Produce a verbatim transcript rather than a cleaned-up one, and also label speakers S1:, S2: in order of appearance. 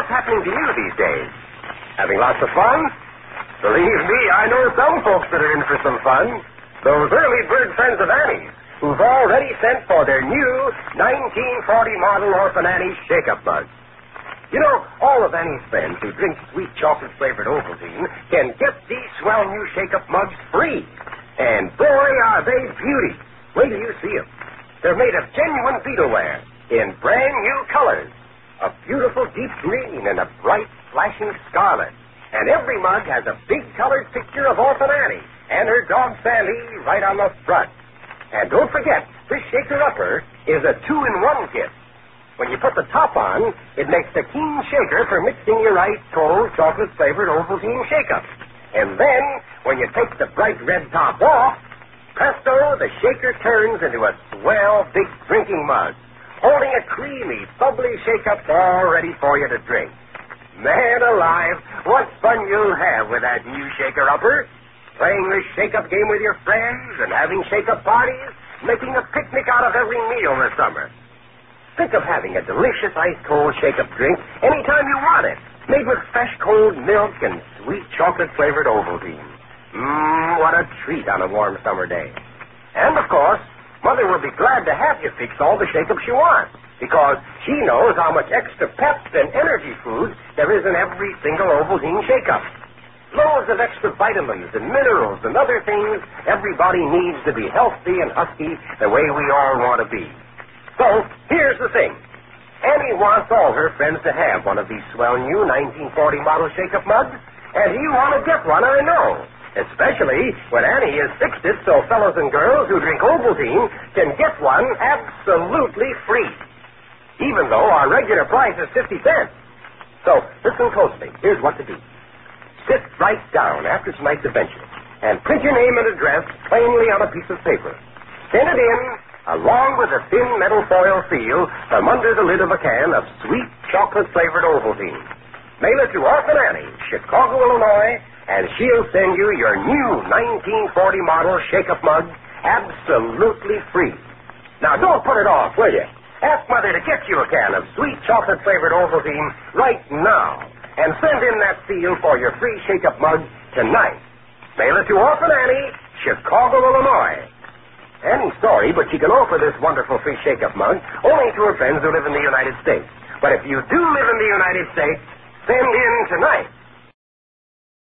S1: what's happening to you these days? Having lots of fun? Believe me, I know some folks that are in for some fun. Those early bird friends of Annie's, who've already sent for their new nineteen forty model Orphan Annie's Shake-Up Mug. You know, all of Annie's friends who drink sweet chocolate-flavored Ovaltine can get these swell new Shake-Up Mugs free. And boy, are they beauties. Wait till you see them. They're made of genuine beetleware in brand new colors. A beautiful deep green and a bright flashing scarlet. And every mug has a big colored picture of Orphan Annie and her dog Sally right on the front. And don't forget, this shaker-upper is a two-in-one kit. When you put the top on, it makes a keen shaker for mixing your ice cold chocolate-flavored Ovaltine Shake-Up. And then, when you take the bright red top off, presto, the shaker turns into a swell big drinking mug, holding a creamy, bubbly Shake-Up all ready for you to drink. Man alive, what fun you'll have with that new shaker-upper. Playing the Shake-Up game with your friends and having Shake-Up parties, making a picnic out of every meal this summer. Think of having a delicious ice-cold Shake-Up drink anytime you want it, made with fresh cold milk and sweet chocolate-flavored Ovaltine. Mmm, what a treat on a warm summer day. And, of course, Mother will be glad to have you fix all the Shake-Ups you want, because she knows how much extra pep and energy food there is in every single Ovaltine Shake-Up. Loads of extra vitamins and minerals and other things everybody needs to be healthy and husky the way we all want to be. So, here's the thing. Annie wants all her friends to have one of these swell new nineteen forty model Shake-Up mugs, and you want to get one, I know. Especially when Annie has fixed it so fellows and girls who drink Ovaltine can get one absolutely free, even though our regular price is fifty cents. So, listen closely. Here's what to do. Sit right down after tonight's adventure and print your name and address plainly on a piece of paper. Send it in along with a thin metal foil seal from under the lid of a can of sweet chocolate-flavored Ovaltine. Mail it to Orphan Annie, Chicago, Illinois, and she'll send you your new nineteen forty model Shake-Up mug absolutely free. Now, don't put it off, will you? Ask Mother to get you a can of sweet chocolate-flavored Ovaltine right now, and send in that seal for your free Shake-Up mug tonight. Mail it to Orphan Annie, Chicago, Illinois. Annie's sorry, but she can offer this wonderful free Shake-Up mug only to her friends who live in the United States. But if you do live in the United States, send in tonight.